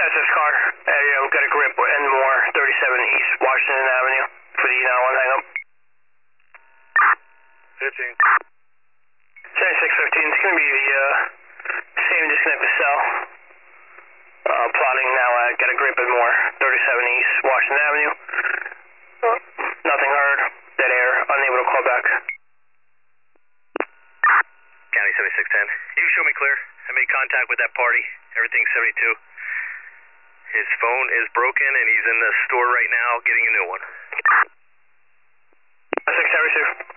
That's his car. Got a grip and more, 37 East Washington Avenue for the 911 hang up. 15. 7615, it's going to be the same disconnected cell. Plotting now at Got a grip and more, 37 East Washington Avenue. Nothing heard, dead air, unable to call back. County 7610. You can show me clear. I made contact with that party. Everything's 72. His phone is broken and he's in the store right now getting a new one. 672.